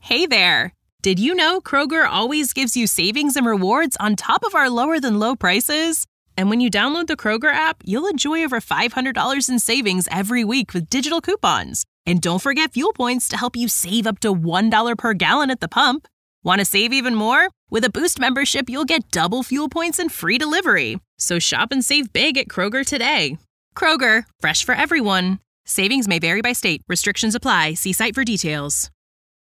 Hey there! Did you know Kroger always gives you savings and rewards on top of our lower-than-low prices? And when you download the Kroger app, you'll enjoy over $500 in savings every week with digital coupons. And don't forget fuel points to help you save up to $1 per gallon at the pump. Want to save even more? With a Boost membership, you'll get double fuel points and free delivery. So shop and save big at Kroger today. Kroger, fresh for everyone. Savings may vary by state. Restrictions apply. See site for details.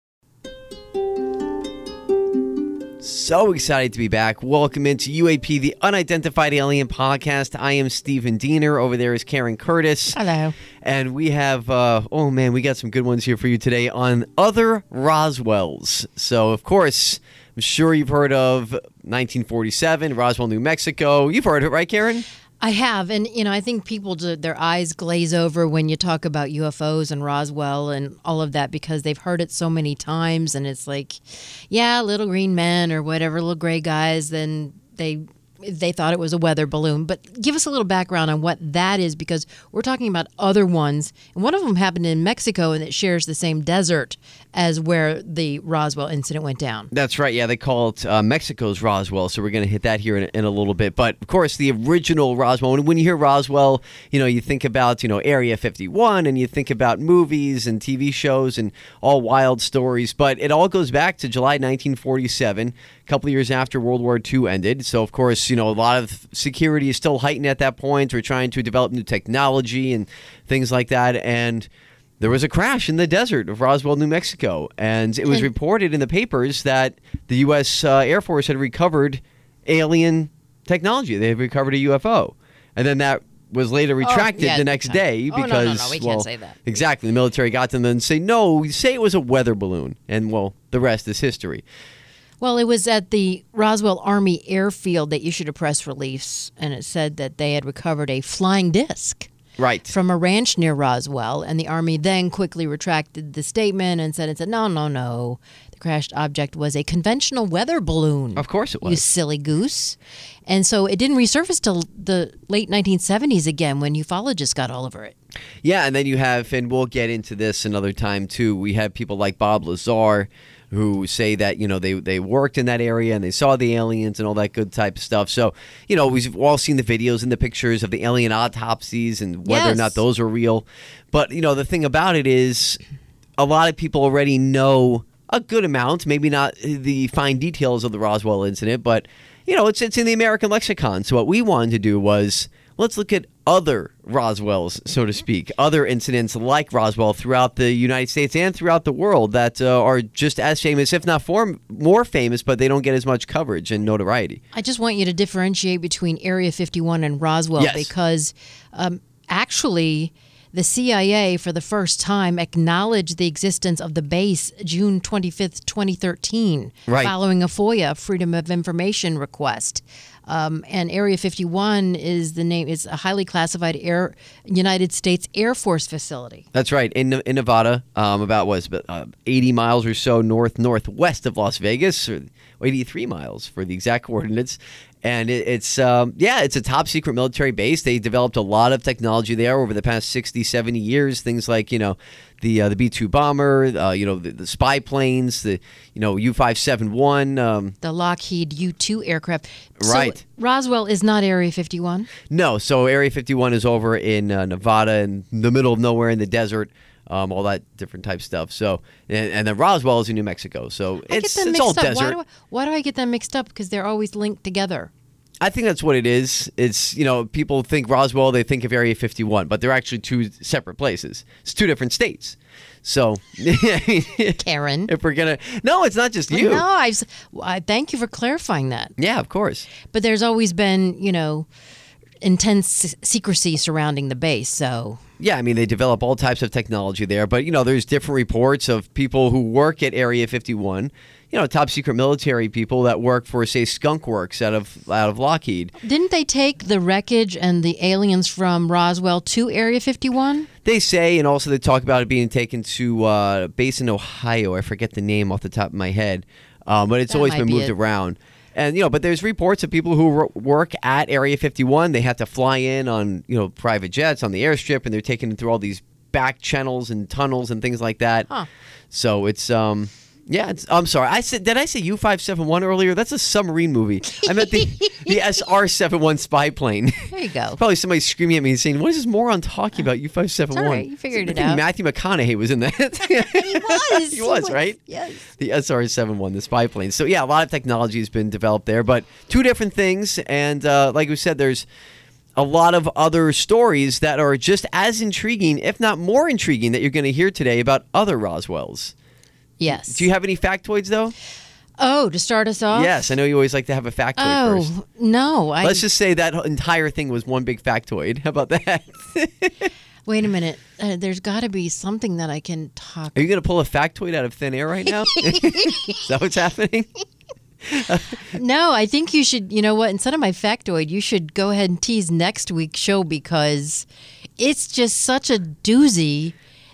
So excited to be back. Welcome into UAP, the Unidentified Alien Podcast. I am Stephen Diener. Over there is Karen Curtis. Hello. And we have, we got some good ones here for you today on other Roswells. So, of course, I'm sure you've heard of 1947, Roswell, New Mexico. You've heard of it, right, Karen? I have, and I think people, their eyes glaze over when you talk about UFOs and Roswell and all of that because they've heard it so many times, and it's like, yeah, little green men or whatever, little gray guys, then they thought it was a weather balloon. But give us a little background on what that is, because we're talking about other ones, and one of them happened in Mexico, and it shares the same desert as where the Roswell incident went down. That's right. Yeah, they call it Mexico's Roswell, so we're going to hit that here in a little bit. But, of course, the original Roswell, and when you hear Roswell, you think about, Area 51, and you think about movies and TV shows and all wild stories. But it all goes back to July 1947, a couple of years after World War II ended. So, of course, a lot of security is still heightened at that point. We're trying to develop new technology and things like that. And there was a crash in the desert of Roswell, New Mexico. And it was reported in the papers that the U.S. Air Force had recovered alien technology. They had recovered a UFO. And then that was later retracted the next day because, no, we can't say that. Exactly. The military got them and say, no, say it was a weather balloon. And, the rest is history. Well, it was at the Roswell Army Airfield they issued a press release, and it said that they had recovered a flying disc from a ranch near Roswell, and the Army then quickly retracted the statement and said, no. The crashed object was a conventional weather balloon. Of course it was. You silly goose. And so it didn't resurface till the late 1970s again when ufologists got all over it. Yeah, and then you have, and we'll get into this another time too, we have people like Bob Lazar, who say that, they worked in that area and they saw the aliens and all that good type of stuff. So, we've all seen the videos and the pictures of the alien autopsies and whether or not those are real. But, the thing about it is a lot of people already know a good amount, maybe not the fine details of the Roswell incident, but, it's in the American lexicon. So what we wanted to do was let's look at other Roswells, so to speak, other incidents like Roswell throughout the United States and throughout the world that are just as famous, if not more famous, but they don't get as much coverage and notoriety. I just want you to differentiate between Area 51 and Roswell because actually the CIA, for the first time, acknowledged the existence of the base June 25th, 2013, following a FOIA, Freedom of Information request. And Area 51 is the name. It's a highly classified United States Air Force facility. That's right, in Nevada, about 80 miles or so northwest of Las Vegas, or 83 miles for the exact coordinates. And it's a top secret military base. They developed a lot of technology there over the past 60, 70 years. Things like, the B-2 bomber, the spy planes, the, U-571. The Lockheed U-2 aircraft. Right. So Roswell is not Area 51? No. So Area 51 is over in Nevada in the middle of nowhere in the desert. All that different type stuff. So, and then Roswell is in New Mexico. So it's all desert. Why do I get them mixed up? Because they're always linked together. I think that's what it is. It's, people think Roswell, they think of Area 51, but they're actually two separate places. It's two different states. So, Karen, if we're going to, no, it's not just you. No, I thank you for clarifying that. Yeah, of course. But there's always been, intense secrecy surrounding the base, so. Yeah, they develop all types of technology there, but, there's different reports of people who work at Area 51, top secret military people that work for, say, Skunk Works out of Lockheed. Didn't they take the wreckage and the aliens from Roswell to Area 51? They say, and also they talk about it being taken to a base in Ohio. I forget the name off the top of my head, but it's always been moved around. And, but there's reports of people who work at Area 51. They have to fly in on, private jets on the airstrip, and they're taken through all these back channels and tunnels and things like that. Huh. So it's, Yeah, I'm sorry. Did I say U-571 earlier? That's a submarine movie. I meant the SR-71 spy plane. There you go. Probably somebody screaming at me and saying, "What is this moron talking about U-571?" It's all right. You figured it I think out. Matthew McConaughey was in that. He He was, right? Yes. The SR-71, the spy plane. So yeah, a lot of technology has been developed there, but two different things. And like we said, there's a lot of other stories that are just as intriguing, if not more intriguing, that you're going to hear today about other Roswells. Yes. Do you have any factoids, though? Oh, to start us off? Yes, I know you always like to have a factoid first. Oh, no. Let's just say that entire thing was one big factoid. How about that? Wait a minute. There's got to be something that I can talk Are you going to pull a factoid out of thin air right now? Is that what's happening? No, I think you should, you know what, instead of my factoid, you should go ahead and tease next week's show because it's just such a doozy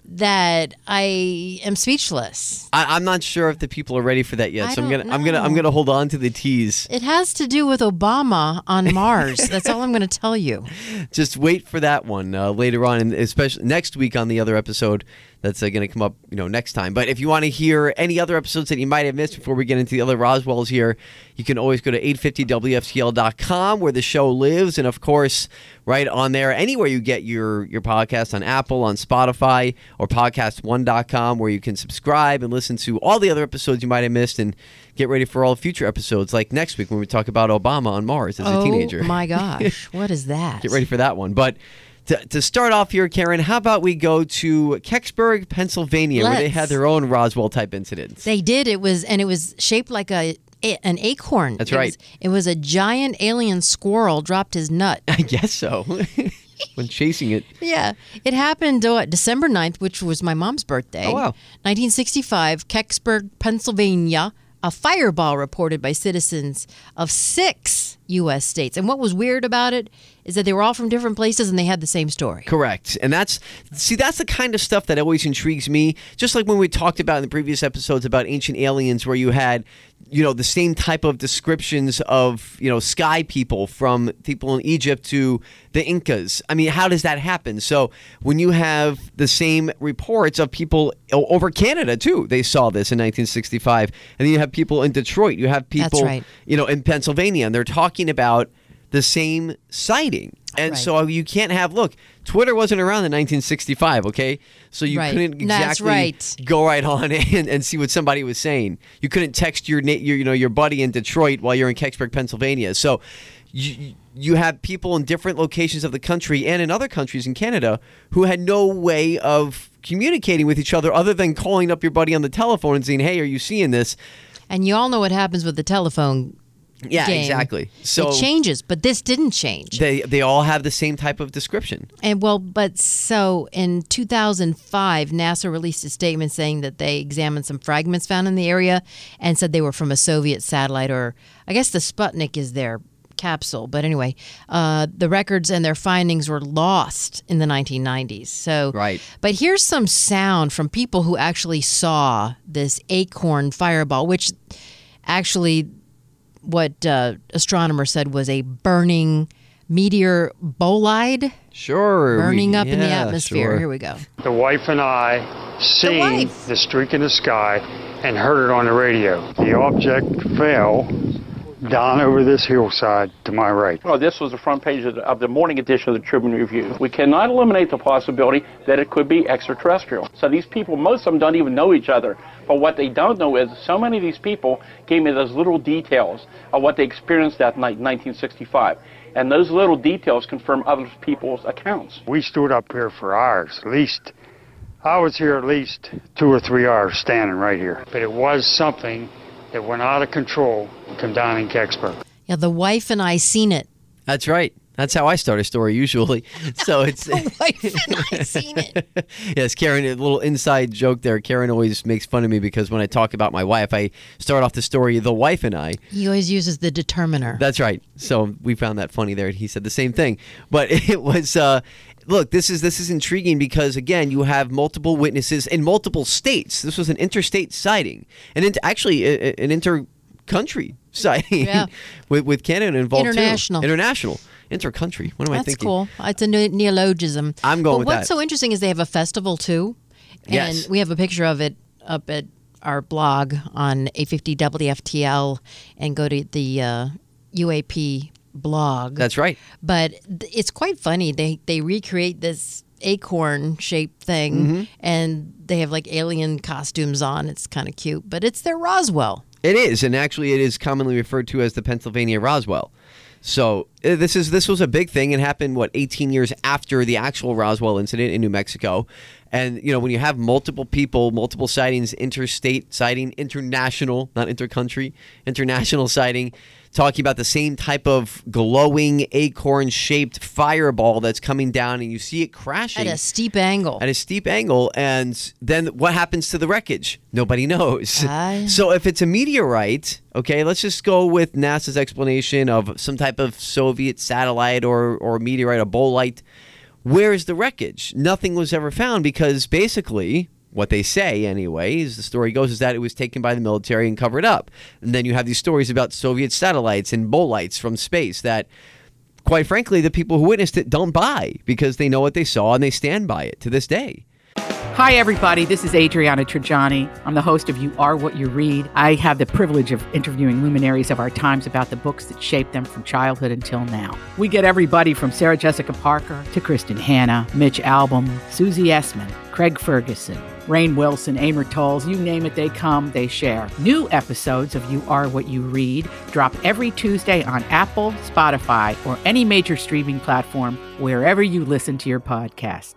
that I am speechless. I'm not sure if the people are ready for that yet, I so I'm don't gonna hold on to the tease. It has to do with Obama on Mars. That's all I'm going to tell you. Just wait for that one later on, and especially next week on the other episode that's going to come up, next time. But if you want to hear any other episodes that you might have missed before we get into the other Roswells here, you can always go to 850wftl.com where the show lives, and of course, right on there, anywhere you get your podcast, on Apple, on Spotify, or podcast1.com, where you can subscribe and listen to all the other episodes you might have missed, and get ready for all future episodes, like next week when we talk about Obama on Mars as a teenager. Oh my gosh, what is that? Get ready for that one. But to start off here, Karen, how about we go to Kecksburg, Pennsylvania, where they had their own Roswell-type incidents. They did. It was shaped like an acorn. That's right. It was a giant alien squirrel dropped his nut. I guess so. When chasing it. Yeah. It happened December 9th, which was my mom's birthday. Oh, wow. 1965, Kecksburg, Pennsylvania. A fireball reported by citizens of 6 U.S. states. And what was weird about it is that they were all from different places and they had the same story. Correct. And that's the kind of stuff that always intrigues me. Just like when we talked about in the previous episodes about Ancient Aliens, where you had, the same type of descriptions of, sky people, from people in Egypt to the Incas. I mean, how does that happen? So when you have the same reports of people over Canada, too, they saw this in 1965. And then you have people in Detroit. You have people, That's right. In Pennsylvania, and they're talking about the same sighting. And Right. so you can't Twitter wasn't around in 1965, okay? So you Right. couldn't That's exactly right. go right on and see what somebody was saying. You couldn't text your buddy in Detroit while you're in Kecksburg, Pennsylvania. So you have people in different locations of the country and in other countries in Canada who had no way of communicating with each other other than calling up your buddy on the telephone and saying, "Hey, are you seeing this?" And you all know what happens with the telephone Yeah, game. exactly. So it changes, but this didn't change. They all have the same type of description. And so in 2005, NASA released a statement saying that they examined some fragments found in the area and said they were from a Soviet satellite, or I guess the Sputnik is their capsule. But anyway, the records and their findings were lost in the 1990s. So, Right. But here's some sound from people who actually saw this acorn fireball, which actually, what astronomers said was a burning meteor bolide Sure. burning up in the yeah, atmosphere. sure. Here we go. The wife and I seen wife. the streak in the sky and heard it on the radio. The object fell down over this hillside to my right. Well, this was the front page of the morning edition of the Tribune Review. We cannot eliminate the possibility that it could be extraterrestrial. So these people, most of them don't even know each other. But what they don't know is so many of these people gave me those little details of what they experienced that night in 1965. And those little details confirm other people's accounts. We stood up here for hours, I was here at least 2 or 3 hours standing right here. But it was something that went out of control, come down in Kecksburg. Yeah, the wife and I seen it. That's right. That's how I start a story usually. So it's The wife and I seen it. Yes, Karen, a little inside joke there. Karen always makes fun of me because when I talk about my wife, I start off the story, the wife and I. He always uses the determiner. That's right. So we found that funny there. He said the same thing. But it was look, this is intriguing because, again, you have multiple witnesses in multiple states. This was an interstate sighting. And actually an inter-country sighting Yeah. with Canada involved International. too. International. Inter-country. What am I That's thinking? cool. It's a neologism. I'm going with But what's that. so interesting is they have a festival too. And Yes. we have a picture of it up at our blog on 850 WFTL and go to the UAP blog. That's right. But it's quite funny. They recreate this acorn-shaped thing, and they have like alien costumes on. It's kind of cute, but it's their Roswell. It is, and actually it is commonly referred to as the Pennsylvania Roswell. So this was a big thing. It happened, 18 years after the actual Roswell incident in New Mexico. And, when you have multiple people, multiple sightings, interstate sighting, international, not intercountry, international sighting, talking about the same type of glowing acorn-shaped fireball that's coming down, and you see it crashing. At a steep angle. And then what happens to the wreckage? Nobody knows. So if it's a meteorite, okay, let's just go with NASA's explanation of some type of Soviet satellite or meteorite, a bolide. Where is the wreckage? Nothing was ever found because basically, what they say anyway, as the story goes, is that it was taken by the military and covered up. And then you have these stories about Soviet satellites and bolides from space that, quite frankly, the people who witnessed it don't buy because they know what they saw and they stand by it to this day. Hi, everybody. This is Adriana Trajani. I'm the host of You Are What You Read. I have the privilege of interviewing luminaries of our times about the books that shaped them from childhood until now. We get everybody from Sarah Jessica Parker to Kristen Hanna, Mitch Albom, Susie Essman, Craig Ferguson, Rainn Wilson, Amor Tolls, you name it, they come, they share. New episodes of You Are What You Read drop every Tuesday on Apple, Spotify, or any major streaming platform wherever you listen to your podcasts.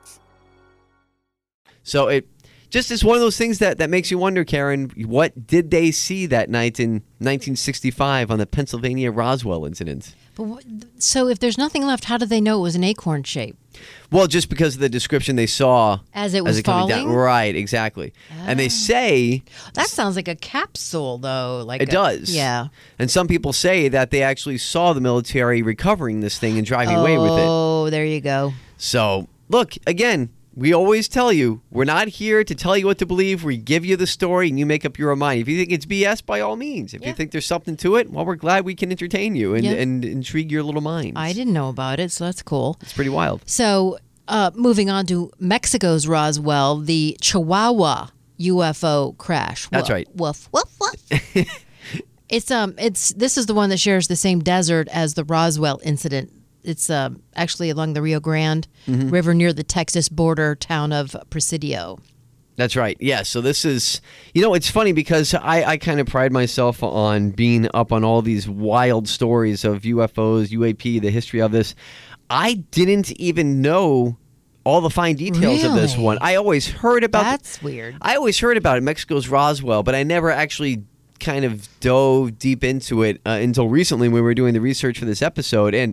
So it just is one of those things that makes you wonder, Karen, what did they see that night in 1965 on the Pennsylvania Roswell incident? But so if there's nothing left, how did they know it was an acorn shape? Well, just because of the description they saw as it was coming falling? down. Right, exactly. And they say... That sounds like a capsule, though. It does. Yeah. And some people say that they actually saw the military recovering this thing and driving away with it. Oh, there you go. So, look, again... We always tell you, we're not here to tell you what to believe. We give you the story and you make up your own mind. If you think it's BS, by all means. If you think there's something to it, well, we're glad we can entertain you and intrigue your little minds. I didn't know about it, so that's cool. It's pretty wild. So, moving on to Mexico's Roswell, the Chihuahua UFO crash. That's right. Woof, woof, woof. This is the one that shares the same desert as the Roswell incident. It's actually along the Rio Grande River near the Texas border town of Presidio. That's right. Yeah. So this is, it's funny because I kind of pride myself on being up on all these wild stories of UFOs, UAP, the history of this. I didn't even know all the fine details of this one. I always heard about That's weird. I always heard about it, Mexico's Roswell, but I never actually kind of dove deep into it until recently when we were doing the research for this episode. And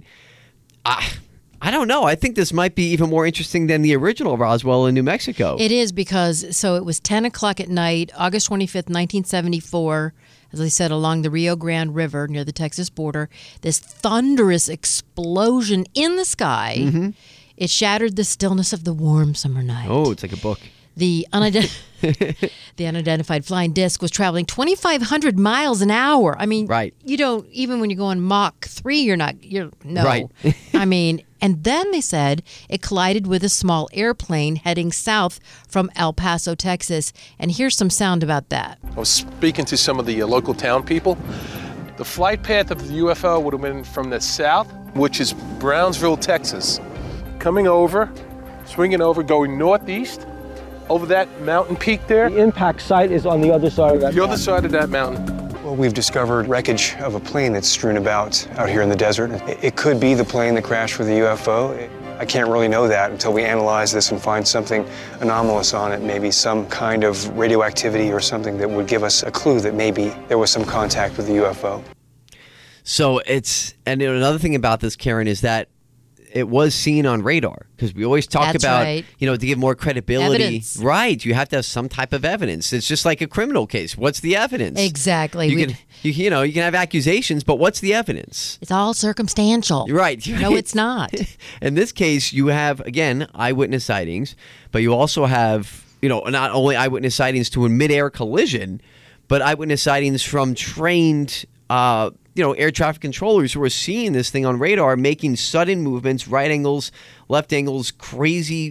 I don't know. I think this might be even more interesting than the original Roswell in New Mexico. It is because, it was 10 o'clock at night, August 25th, 1974, as I said, along the Rio Grande River near the Texas border. This thunderous explosion in the sky. It shattered the stillness of the warm summer night. Oh, it's like a book. The unidentified flying disc was traveling 2,500 miles an hour. I mean, right. You don't, even when you're going Mach 3, no. Right. I mean, and then they said it collided with a small airplane heading south from El Paso, Texas. And here's some sound about that. I was speaking to some of the local town people. The flight path of the UFO would have been from the south, which is Brownsville, Texas, coming over, swinging over, going northeast, over that mountain peak there. The impact site is on the other side of that mountain. The other side of that mountain. Well, we've discovered wreckage of a plane that's strewn about out here in the desert. It could be the plane that crashed with the UFO. I can't really know that until we analyze this and find something anomalous on it, maybe some kind of radioactivity or something that would give us a clue that maybe there was some contact with the UFO. So another thing about this, Karen, is that it was seen on radar, because we always talk That's about, right. To give more credibility. Evidence. Right. You have to have some type of evidence. It's just like a criminal case. What's the evidence? Exactly. You can have accusations, but what's the evidence? It's all circumstantial. Right. No, it's not. In this case, you have, again, eyewitness sightings, but you also have, not only eyewitness sightings to a midair collision, but eyewitness sightings from trained air traffic controllers who are seeing this thing on radar, making sudden movements, right angles, left angles, crazy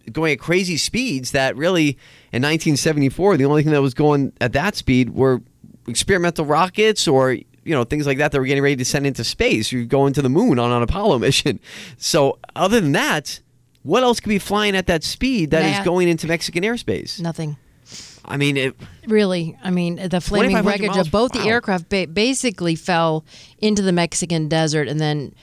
going at crazy speeds that really, in 1974, the only thing that was going at that speed were experimental rockets or things like that were getting ready to send into space. You're going to the moon on an Apollo mission. So other than that, what else could be flying at that speed that is going into Mexican airspace? Nothing. I mean, the flaming wreckage of both the aircraft basically fell into the Mexican desert, and then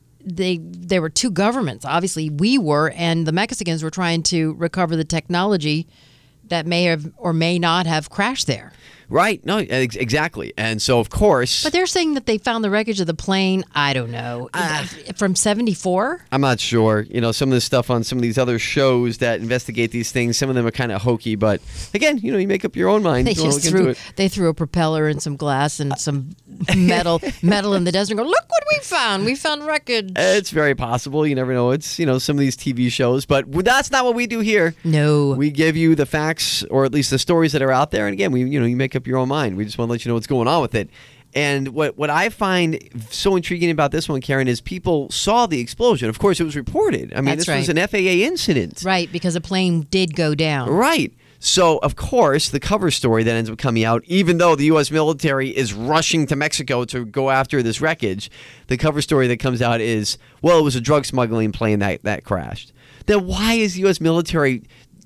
there were two governments. Obviously, we were, and the Mexicans were trying to recover the technology that may have or may not have crashed there. Right. No, exactly. And so, of course... But they're saying that they found the wreckage of the plane, I don't know, from 74? I'm not sure. Some of the stuff on some of these other shows that investigate these things, some of them are kind of hokey. But again, you make up your own mind. They threw a propeller and some glass and some metal in the desert and go, look what we found. We found wreckage. It's very possible. You never know. It's, some of these TV shows. But that's not what we do here. No. We give you the facts, or at least the stories that are out there. And again, you make up your own mind. We just want to let you know what's going on with it. And what I find so intriguing about this one, Karen, is people saw the explosion. Of course, it was reported. I mean, this was an FAA incident. Right, because a plane did go down. Right. So, of course, the cover story that ends up coming out, even though the U.S. military is rushing to Mexico to go after this wreckage, the cover story that comes out is, well, it was a drug smuggling plane that crashed. Then why is the U.S. military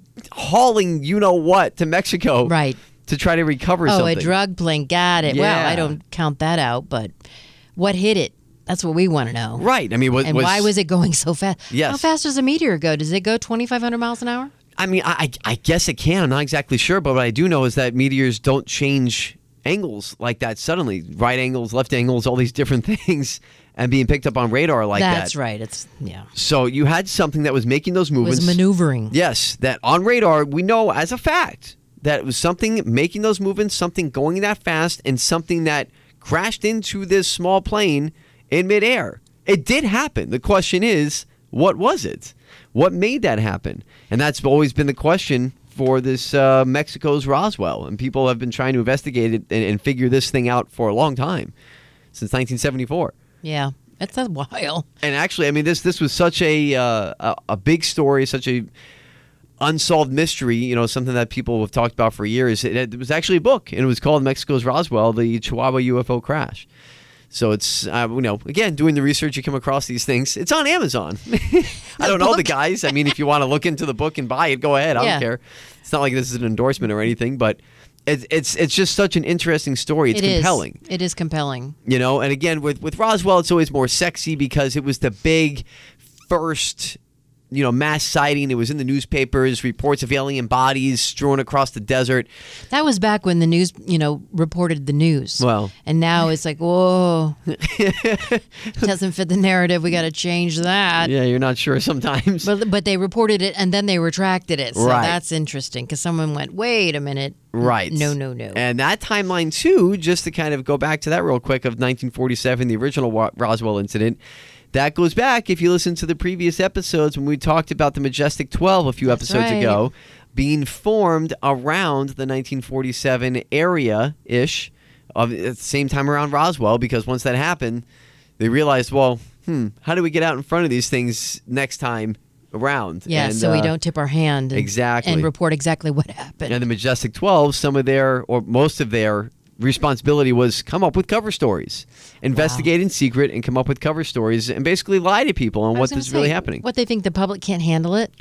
hauling you-know-what to Mexico? Right. To try to recover something. Oh, a drug plane. Got it. Yeah. Well, I don't count that out, but what hit it? That's what we want to know. Right. I mean, why was it going so fast? Yes. How fast does a meteor go? Does it go 2,500 miles an hour? I mean, I guess it can. I'm not exactly sure, but what I do know is that meteors don't change angles like that suddenly. Right angles, left angles, all these different things, and being picked up on radar like that. That's right. So you had something that was making those movements. It was maneuvering. Yes, that on radar we know as a fact that it was something making those movements, something going that fast, and something that crashed into this small plane in midair. It did happen. The question is, what was it? What made that happen? And that's always been the question for this Mexico's Roswell. And people have been trying to investigate it and figure this thing out for a long time, since 1974. Yeah, that's a while. And actually, I mean, this was such a big story, such a unsolved mystery, something that people have talked about for years. It was actually a book, and it was called Mexico's Roswell, the Chihuahua UFO Crash. So it's, again, doing the research, you come across these things. It's on Amazon. I don't know the guys. I mean, if you want to look into the book and buy it, go ahead. I don't care. It's not like this is an endorsement or anything, but it's just such an interesting story. It's compelling. It is compelling. And again, with Roswell, it's always more sexy because it was the big first mass sighting. It was in the newspapers, reports of alien bodies strewn across the desert. That was back when the news, reported the news. Well. And now it's like, whoa, doesn't fit the narrative. We got to change that. Yeah, you're not sure sometimes. But they reported it and then they retracted it. So right. That's interesting because someone went, wait a minute. Right. No. And that timeline, too, just to kind of go back to that real quick, of 1947, the original Roswell incident, that goes back, if you listen to the previous episodes, when we talked about the Majestic 12 a few episodes ago, being formed around the 1947 area-ish, at the same time around Roswell, because once that happened, they realized, well, how do we get out in front of these things next time around? Yeah, so we don't tip our hand. Exactly. And report exactly what happened. And the Majestic 12, some of their, or most of their responsibility was come up with cover stories, investigate in secret, and come up with cover stories, and basically lie to people on what is really happening. What they think the public can't handle it?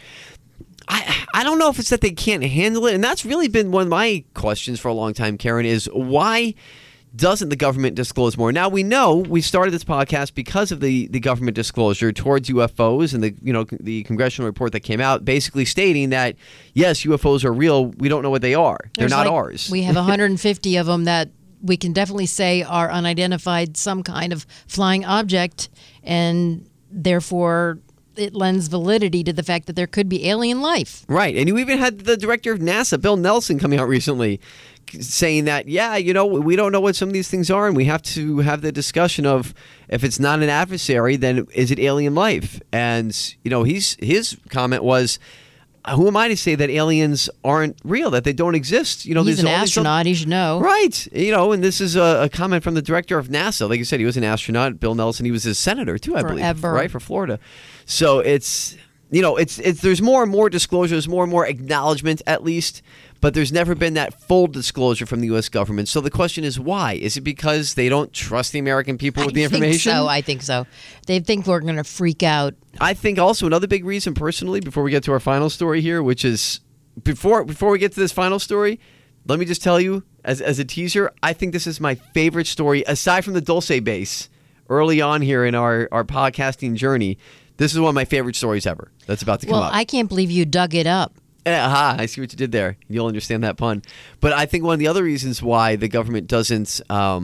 I don't know if it's that they can't handle it, and that's really been one of my questions for a long time, Karen, is why doesn't the government disclose more? Now, we know we started this podcast because of the government disclosure towards UFOs and the congressional report that came out basically stating that, yes, UFOs are real. We don't know what they are. They're not ours. We have 150 of them that we can definitely say are unidentified, some kind of flying object, and therefore it lends validity to the fact that there could be alien life. Right. And you even had the director of NASA, Bill Nelson, coming out recently saying that, we don't know what some of these things are, and we have to have the discussion of if it's not an adversary, then is it alien life? And, his comment was, who am I to say that aliens aren't real, that they don't exist? He's an astronaut, he should know. Right. And this is a comment from the director of NASA. Like you said, he was an astronaut, Bill Nelson. He was a senator, too, I believe. Right, for Florida. So it's it's there's more and more disclosure, there's more and more acknowledgement at least, but there's never been that full disclosure from the U.S. government. So the question is why? Is it because they don't trust the American people with the information? I think so. They think we're going to freak out. I think also another big reason personally, before we get to our final story here, which is before we get to this final story, let me just tell you as a teaser, I think this is my favorite story aside from the Dulce base early on here in our podcasting journey. This is one of my favorite stories ever that's about to come up. Well, I can't believe you dug it up. Aha, I see what you did there. You'll understand that pun. But I think one of the other reasons why the government doesn't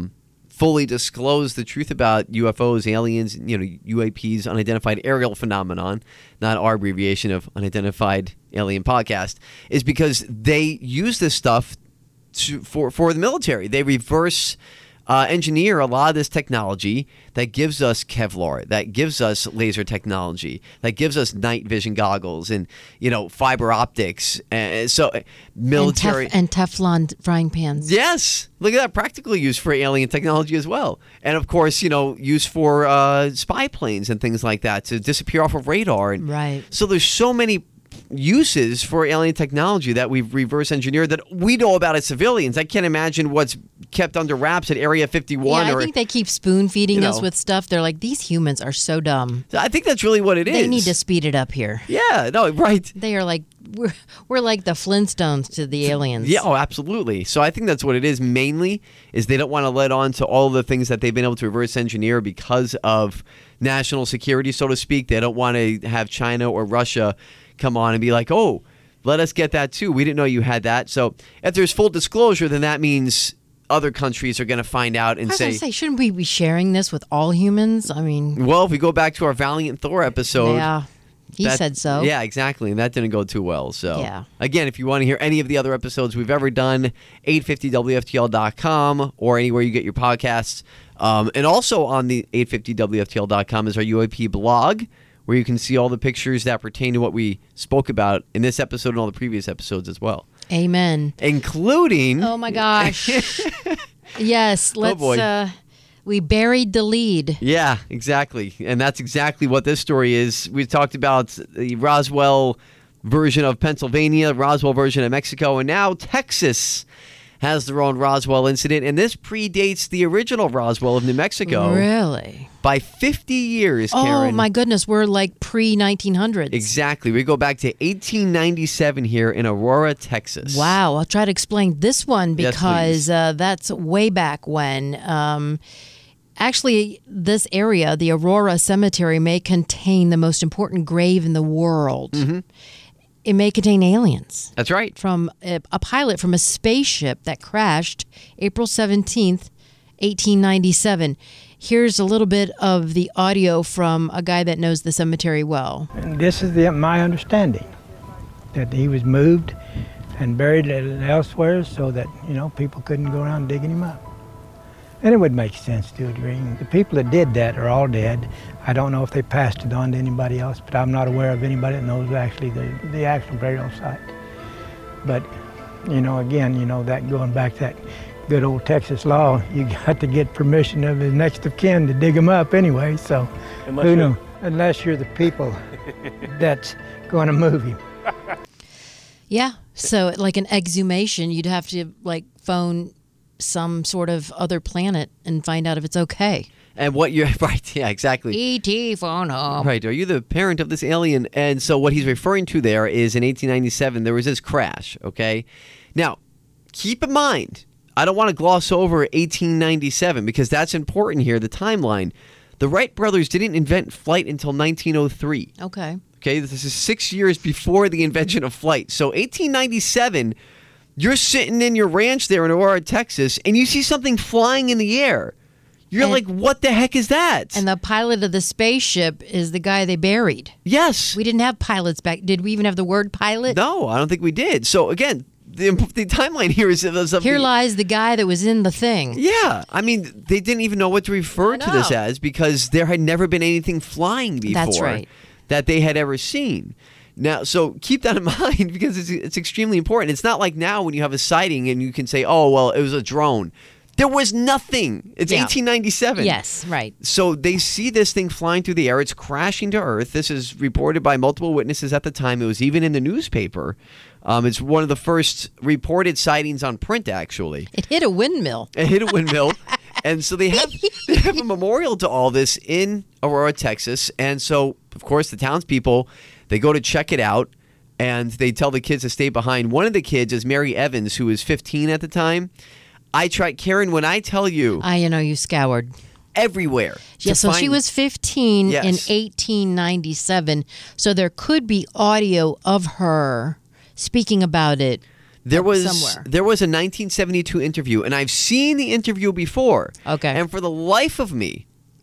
fully disclose the truth about UFOs, aliens, UAPs, unidentified aerial phenomenon, not our abbreviation of unidentified alien podcast, is because they use this stuff for the military. They reverse engineer a lot of this technology that gives us Kevlar, that gives us laser technology, that gives us night vision goggles and fiber optics, and so military and Teflon frying pans. Yes, look at that, practical use for alien technology as well, and of course use for spy planes and things like that to disappear off of radar. And right. So there's so many uses for alien technology that we've reverse engineered that we know about as civilians. I can't imagine what's kept under wraps at Area 51. Yeah, I think they keep spoon feeding us with stuff. They're like, these humans are so dumb. I think that's really what it is. They need to speed it up here. Yeah, no, right. They are like, we're like the Flintstones to the aliens. Yeah, oh, absolutely. So I think that's what it is mainly, is they don't want to let on to all the things that they've been able to reverse engineer because of national security, so to speak. They don't want to have China or Russia come on and be like, oh, let us get that too. We didn't know you had that. So if there's full disclosure, then that means other countries are going to find out and say, shouldn't we be sharing this with all humans? I mean, well, if we go back to our Valiant Thor episode. Yeah, he said so. Yeah, exactly. And that didn't go too well. So yeah. Again, if you want to hear any of the other episodes we've ever done, 850WFTL.com or anywhere you get your podcasts. And also on the 850WFTL.com is our UAP blog, where you can see all the pictures that pertain to what we spoke about in this episode and all the previous episodes as well. Amen. Including... Oh, my gosh. Yes, let's... we buried the lead. Yeah, exactly. And that's exactly what this story is. We talked about the Roswell version of Pennsylvania, Roswell version of Mexico, and now Texas has their own Roswell incident, and this predates the original Roswell of New Mexico. Really? By 50 years, Karen. Oh, my goodness. We're like pre-1900s. Exactly. We go back to 1897 here in Aurora, Texas. Wow. I'll try to explain this one because that's way back when. Actually, this area, the Aurora Cemetery, may contain the most important grave in the world. Mm-hmm. It may contain aliens. That's right. From a pilot from a spaceship that crashed April 17th, 1897. Here's a little bit of the audio from a guy that knows the cemetery well. And this is my understanding, that he was moved and buried elsewhere so that, people couldn't go around digging him up. And it would make sense to a degree. The people that did that are all dead. I don't know if they passed it on to anybody else, but I'm not aware of anybody that knows actually the actual burial site. But, again, that going back to that good old Texas law, you got to get permission of his next of kin to dig them up anyway, so who knows? Unless you're the people that's going to move him. Yeah, so like an exhumation, you'd have to phone some sort of other planet and find out if it's okay. And what you're right, yeah, exactly. E.T. phone home. Right, are you the parent of this alien? And so what he's referring to there is in 1897 there was this crash, okay? Now, keep in mind, I don't want to gloss over 1897 because that's important here, the timeline. The Wright brothers didn't invent flight until 1903. Okay. Okay, this is 6 years before the invention of flight. So 1897, you're sitting in your ranch there in Aurora, Texas, and you see something flying in the air. You're like, what the heck is that? And the pilot of the spaceship is the guy they buried. Yes. We didn't have pilots back. Did we even have the word pilot? No, I don't think we did. So, again, the timeline here is... Here lies the guy that was in the thing. Yeah. I mean, they didn't even know what to refer to this as because there had never been anything flying before. That's right. That they had ever seen. Now, so keep that in mind because it's extremely important. It's not like now when you have a sighting and you can say, oh, well, it was a drone. There was nothing. It's 1897. Yes, right. So they see this thing flying through the air. It's crashing to Earth. This is reported by multiple witnesses at the time. It was even in the newspaper. It's one of the first reported sightings on print, actually. It hit a windmill. And so they have a memorial to all this in Aurora, Texas. And so, of course, the townspeople, they go to check it out, and they tell the kids to stay behind. One of the kids is Mary Evans, who was 15 at the time. I tried, Karen, when I tell you. You scoured. Everywhere. Yeah, so she was 15 in Yes. 1897. So there could be audio of her speaking about it. There was somewhere. a 1972 interview, and I've seen the interview before. Okay. And for the life of me,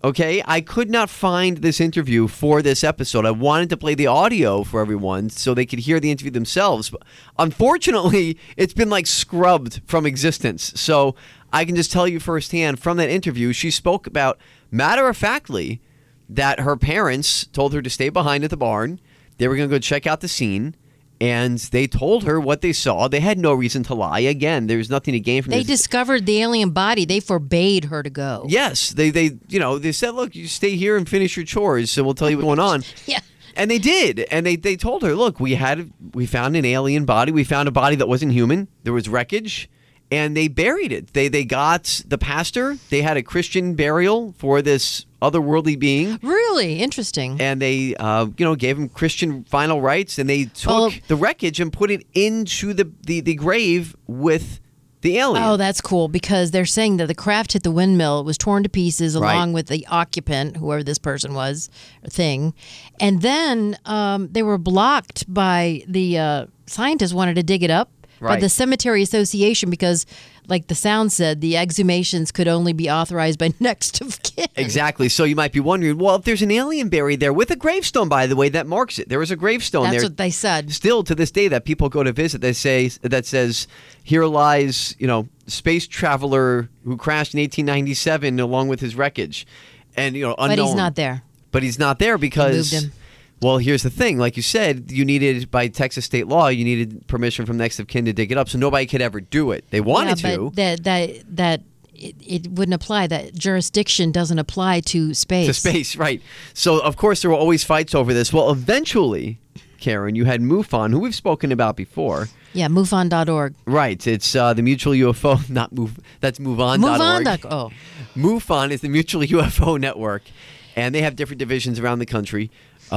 I could not find this interview for this episode. I wanted to play the audio for everyone so they could hear the interview themselves. But unfortunately, it's been scrubbed from existence. So I can just tell you firsthand from that interview, she spoke about matter-of-factly that her parents told her to stay behind at the barn. They were going to go check out the scene. And they told her what they saw. They had no reason to lie. Again, there's nothing to gain from They this. discovered the alien body. They forbade her to go. Yes, they said, look, you stay here and finish your chores, so we'll tell you what's going on. Yeah. And they did. And they told her, look, we found an alien body. We found a body that wasn't human. There was wreckage. And they buried it. They got the pastor. They had a Christian burial for this otherworldly being. Really interesting. And they, gave him Christian final rites. And they took the wreckage and put it into the grave with the alien. Oh, that's cool, because they're saying that the craft hit the windmill. It was torn to pieces along with the occupant, whoever this person was, or thing. And then they were blocked by the scientists wanted to dig it up. By the Cemetery Association, because, like the sound said, the exhumations could only be authorized by next of kin. Exactly. So you might be wondering, well, if there's an alien buried there with a gravestone, by the way, that marks it. There was a gravestone there. That's what they said. Still to this day that people go to visit, that says, here lies, space traveler who crashed in 1897 along with his wreckage. And, unknown. But he's not there. But he's not there because... They moved him. Well, here's the thing. Like you said, you needed, by Texas state law, you needed permission from next of kin to dig it up, so nobody could ever do it. They wanted to. But it wouldn't apply. That jurisdiction doesn't apply to space. To space, right. So, of course, there were always fights over this. Well, eventually, Karen, you had MUFON, who we've spoken about before. Yeah, MUFON.org. Right. It's the Mutual UFO, not Move. That's MoveOn.org. MUFON is the Mutual UFO Network, and they have different divisions around the country.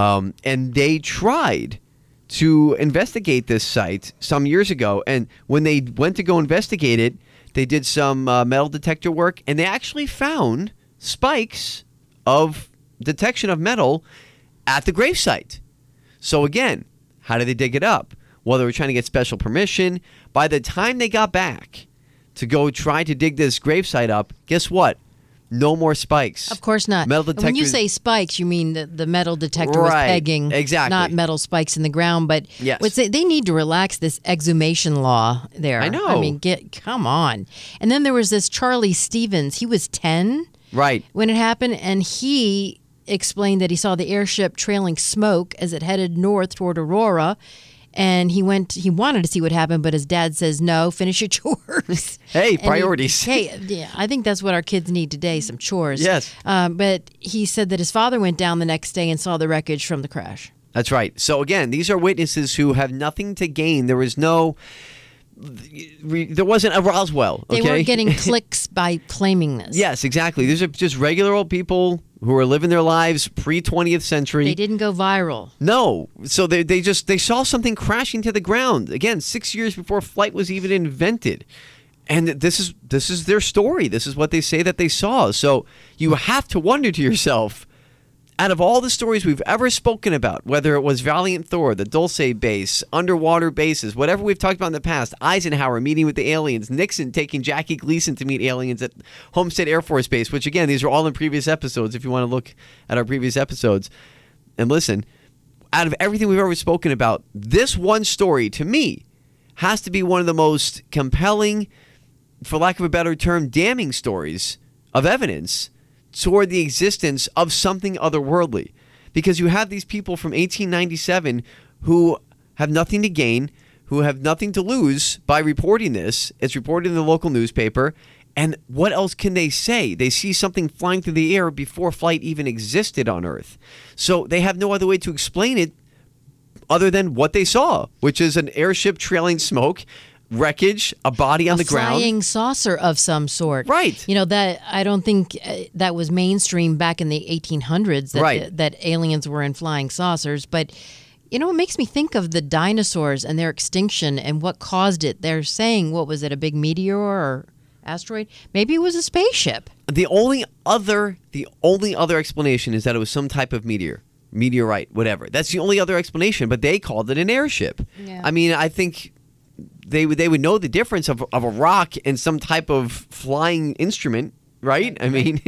And they tried to investigate this site some years ago. And when they went to go investigate it, they did some metal detector work, and they actually found spikes of detection of metal at the gravesite. So again, how did they dig it up? Well, they were trying to get special permission. By the time they got back to go try to dig this gravesite up, guess what? No more spikes. Of course not. Metal detectors. When you say spikes, you mean the metal detector was pegging, not metal spikes in the ground. But yes. They need to relax this exhumation law there. I know. I mean, come on. And then there was this Charlie Stevens. He was 10 when it happened, and he explained that he saw the airship trailing smoke as it headed north toward Aurora. And he wanted to see what happened, but his dad says, no, finish your chores. Hey, priorities. Yeah, I think that's what our kids need today, some chores. Yes. But he said that his father went down the next day and saw the wreckage from the crash. That's right. So again, these are witnesses who have nothing to gain. There wasn't a Roswell. Okay? They weren't getting clicks by claiming this. Yes, exactly. These are just regular old people who are living their lives pre-20th century. They didn't go viral. No. So they saw something crashing to the ground. Again, 6 years before flight was even invented. And this is their story. This is what they say that they saw. So you have to wonder to yourself, out of all the stories we've ever spoken about, whether it was Valiant Thor, the Dulce base, underwater bases, whatever we've talked about in the past, Eisenhower meeting with the aliens, Nixon taking Jackie Gleason to meet aliens at Homestead Air Force Base, which again, these are all in previous episodes if you want to look at our previous episodes. And listen, out of everything we've ever spoken about, this one story, to me, has to be one of the most compelling, for lack of a better term, damning stories of evidence toward the existence of something otherworldly. Because you have these people from 1897 who have nothing to gain, who have nothing to lose by reporting this. It's reported in the local newspaper, And what else can they say? They see something flying through the air before flight even existed on Earth. So they have no other way to explain it other than what they saw, which is an airship trailing smoke, wreckage, a body on the ground. A flying saucer of some sort. Right. You know, that I don't think that was mainstream back in the 1800s that, Right. that aliens were in flying saucers. But, you know, it makes me think of the dinosaurs and their extinction and what caused it. They're saying, what was it, a big meteor or asteroid? Maybe it was a spaceship. The only other explanation is that it was some type of meteorite, whatever. That's the only other explanation, but they called it an airship. Yeah. I mean, I think they would know the difference of a rock and some type of flying instrument, right? I mean,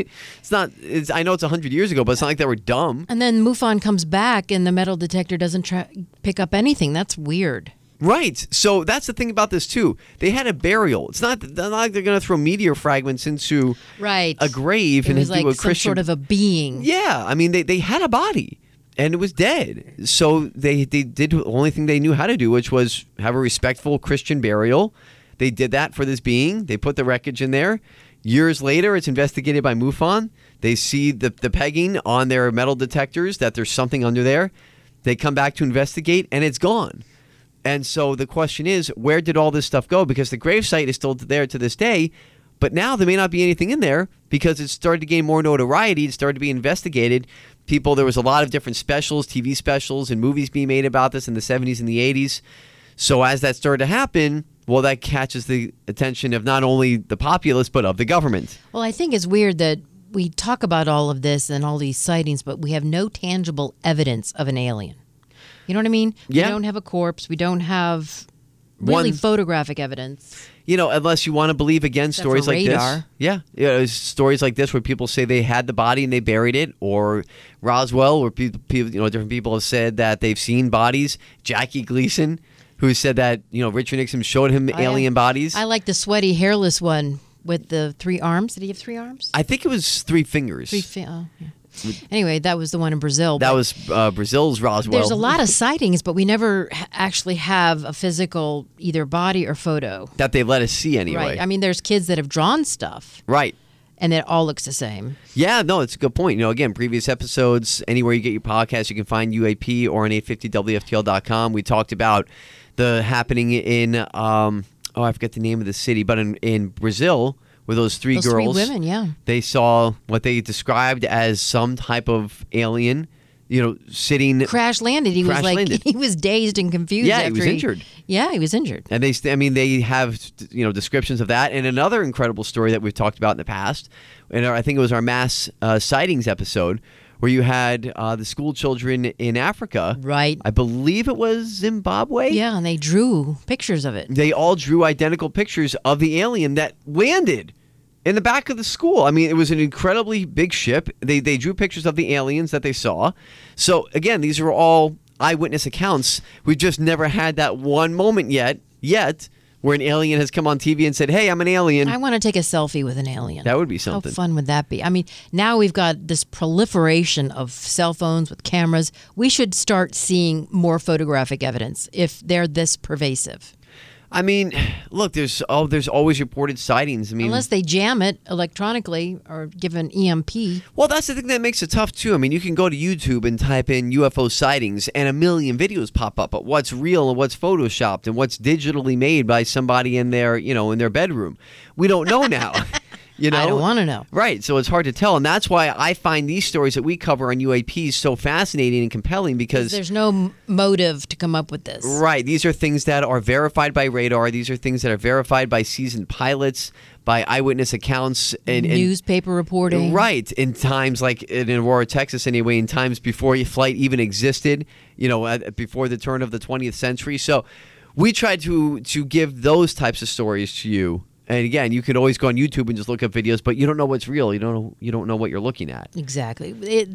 I know it's 100 years ago, but it's not like they were dumb. And then MUFON comes back and the metal detector doesn't pick up anything. That's weird. Right. So that's the thing about this, too. They had a burial. It's not like they're going to throw meteor fragments into a grave It and was do like a some Christian. sort of a being. Yeah. I mean, they had a body. And it was dead. So they did the only thing they knew how to do, which was have a respectful Christian burial. They did that for this being. They put the wreckage in there. Years later, it's investigated by MUFON. They see the pegging on their metal detectors that there's something under there. They come back to investigate, and it's gone. And so the question is, where did all this stuff go? Because the gravesite is still there to this day, but now there may not be anything in there because it started to gain more notoriety. It started to be investigated. There was a lot of different specials, TV specials, and movies being made about this in the 70s and the 80s. So as that started to happen, well, that catches the attention of not only the populace, but of the government. Well, I think it's weird that we talk about all of this and all these sightings, but we have no tangible evidence of an alien. You know what I mean? Yeah. We don't have a corpse. We don't have really photographic evidence. You know, unless you want to believe, again, Except stories for like radar. this. Yeah. Stories like this where people say they had the body and they buried it. Or Roswell, where people, different people have said that they've seen bodies. Jackie Gleason, who said that, Richard Nixon showed him alien bodies. I like the sweaty, hairless one with the 3 arms. Did he have 3 arms? I think it was 3 fingers. Yeah. Anyway, that was the one in Brazil. That was Brazil's Roswell. There's a lot of sightings, but we never actually have a physical either body or photo. That they let us see anyway. Right. I mean, there's kids that have drawn stuff. Right. And it all looks the same. Yeah, no, it's a good point. Again, previous episodes, anywhere you get your podcast, you can find UAP or on 850WFTL.com. We talked about the happening in, I forget the name of the city, but in Brazil, with those 3 girls. 3 women, yeah. They saw what they described as some type of alien, sitting. Crash landed. He was dazed and confused. Yeah, he was injured. Yeah, he was injured. And they have, descriptions of that. And another incredible story that we've talked about in the past, and I think it was our mass sightings episode, where you had the school children in Africa. Right. I believe it was Zimbabwe. Yeah, and they drew pictures of it. They all drew identical pictures of the alien that landed in the back of the school. I mean, it was an incredibly big ship. They drew pictures of the aliens that they saw. So, again, these are all eyewitness accounts. We've just never had that one moment yet, where an alien has come on TV and said, hey, I'm an alien. I want to take a selfie with an alien. That would be something. How fun would that be? I mean, now we've got this proliferation of cell phones with cameras. We should start seeing more photographic evidence if they're this pervasive. I mean, look, there's always reported sightings. I mean, unless they jam it electronically or give an EMP. Well, that's the thing that makes it tough, too. I mean, you can go to YouTube and type in UFO sightings and a million videos pop up of what's real and what's photoshopped and what's digitally made by somebody in their, in their bedroom. We don't know now. I don't want to know. Right, so it's hard to tell. And that's why I find these stories that we cover on UAPs so fascinating and compelling because there's no motive to come up with this. Right, these are things that are verified by radar. These are things that are verified by seasoned pilots, by eyewitness accounts. And newspaper reporting. Right, in times like in Aurora, Texas anyway, in times before flight even existed, before the turn of the 20th century. So we try to give those types of stories to you. And again, you could always go on YouTube and just look up videos, but you don't know what's real. You don't know what you're looking at. Exactly.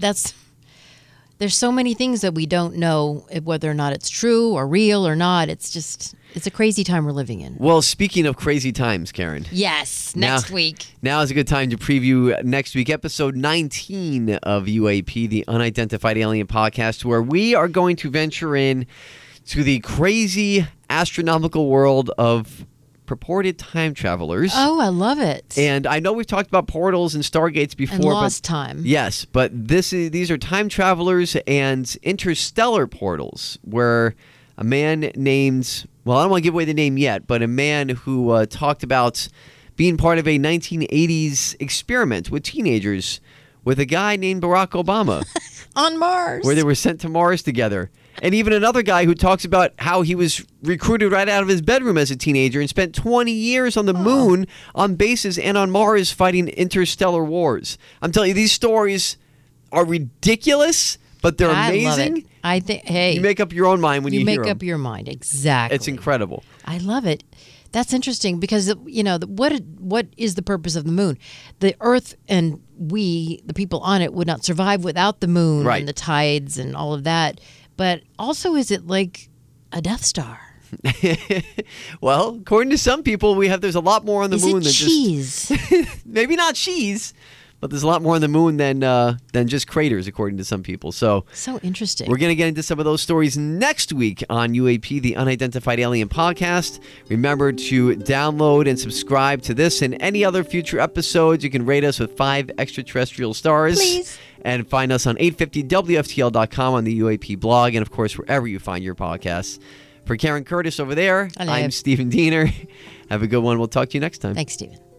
There's so many things that we don't know whether or not it's true or real or not. It's a crazy time we're living in. Well, speaking of crazy times, Karen. Yes, next week. Now is a good time to preview next week, episode 19 of UAP, the Unidentified Alien Podcast, where we are going to venture in to the crazy astronomical world of purported time travelers. Oh, I love it. And I know we've talked about portals and stargates before. And lost time. Yes, but these are time travelers and interstellar portals where a man named, well, I don't want to give away the name yet, but a man who talked about being part of a 1980s experiment with teenagers with a guy named Barack Obama. On Mars. Where they were sent to Mars together. And even another guy who talks about how he was recruited right out of his bedroom as a teenager and spent 20 years on the moon, on bases, and on Mars fighting interstellar wars. I'm telling you, these stories are ridiculous, but they're amazing. I love it. I think, hey. You make up your own mind when you hear them. You make up your mind, exactly. It's incredible. I love it. That's interesting because, you know, what is the purpose of the moon? The Earth and we, the people on it, would not survive without the moon and the tides and all of that. But also, is it like a Death Star? Well, according to some people, there's a lot more on the moon than cheese? Just maybe not cheese, but there's a lot more on the moon than just craters, according to some people. So interesting. We're going to get into some of those stories next week on UAP, the Unidentified Alien Podcast. Remember to download and subscribe to this and any other future episodes. You can rate us with 5 extraterrestrial stars. Please. And find us on 850WFTL.com on the UAP blog, and of course wherever you find your podcasts. For Karen Curtis over there, I'm Stephen Diener. Have a good one. We'll talk to you next time. Thanks, Stephen.